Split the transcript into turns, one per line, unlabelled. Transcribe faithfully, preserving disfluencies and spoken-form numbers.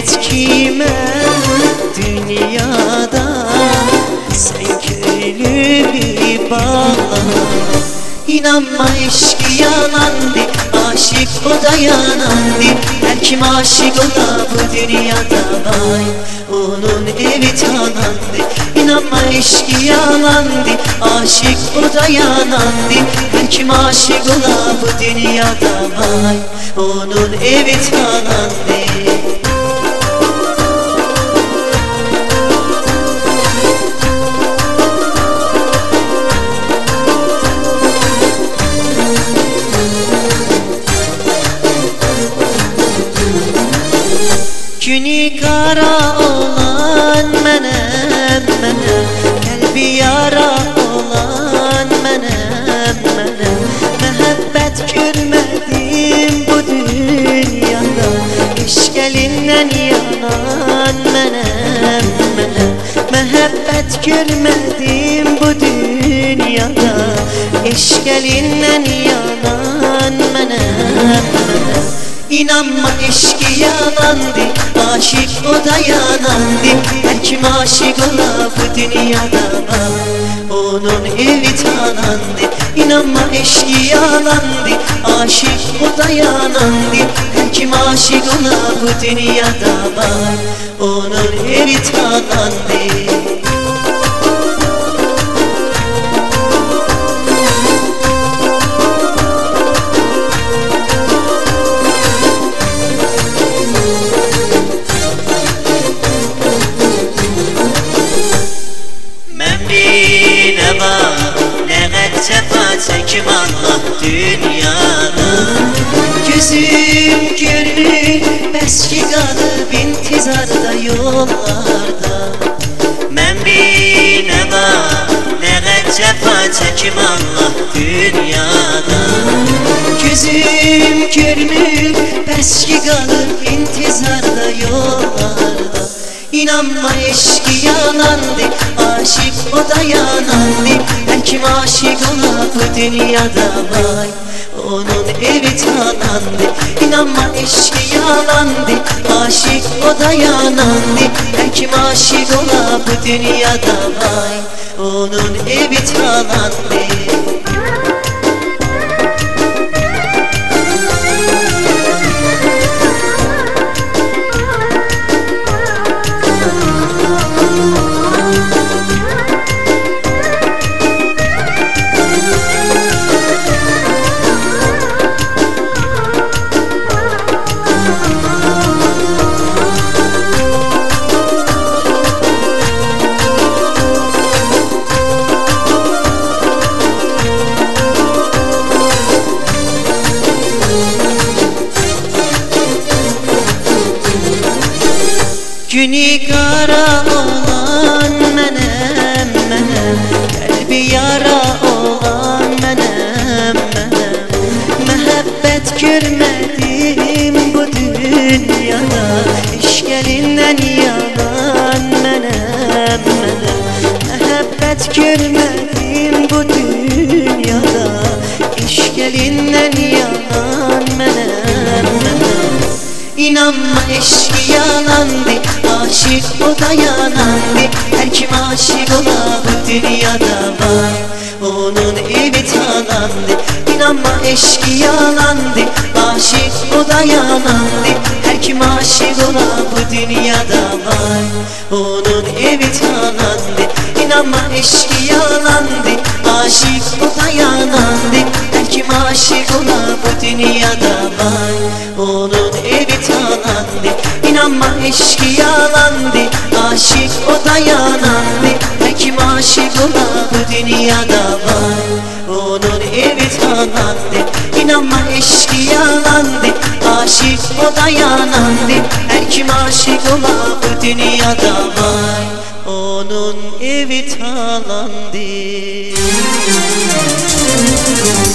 et kime dünyada, sen köylü bir bağla. İnanma eşki yalandı, aşık o da yanandı. Her kim aşık ola bu dünyada vay, onun evi talandı. İnanma eşki yalandı, aşık o da yanandı. Her kim aşık ola bu dünyada vay, onun evi talandı. Günü kara olan menem menem, kalbi yara olan menem menem. Mehabbet görmedim bu dünyada, eşk elinden yanan menem menem. Mehabbet görmedim bu dünyada, eşk elinden yanan menem menem. İnanma eşki yalandı, aşık o da yanandı. Her kim aşık ola bu dünyada var, onun evi talandı. İnanma eşki yalandı, aşık o da yanandı. Her kim aşık ola bu dünyada var, onun evi talandı. Sefa çekim Allah dünyada, gözüm görür beski kalıp intizarda yollarda. Mən bir nə var nə qət sefa çekim Allah dünyada, gözüm görür beski kalıp intizarda yollarda. İnanma eşki yalandı, aşık o da yanandı. Her kim aşık ola bu dünyada vay, onun evi talandı. İnanma eşki yalandı, aşık o da yanandı. Her kim aşık ola bu dünyada vay, onun evi talandı. Günü kara olan menem menem, kalbi yara olan menem menem. Mehabbet görmedim bu dünyada, eşk elinden yalan menem menem. Mehabbet görmedim bu dünyada, eşk elinden yalan menem menem. İnanma eşki yalandı, aşık o da yanandı. Her kim aşık ola bu dünyada var, onun evi talandı. İnanma eşki yalandı, aşık o da yanandı. Her kim aşık ola bu dünyada var, onun evi talandı. İnanma eşki yalandı, aşık o da yanandı. Her kim aşık ola bu dünyada var, onun evi talandı. İnanma eşki yalandı, aşık o da yanandı. Her kim aşık ola bu dünyada var, onun evi talandı. İnanma eşki yalandı, aşık o da yanandı. Her kim aşık ola bu dünyada var, onun evi talandı.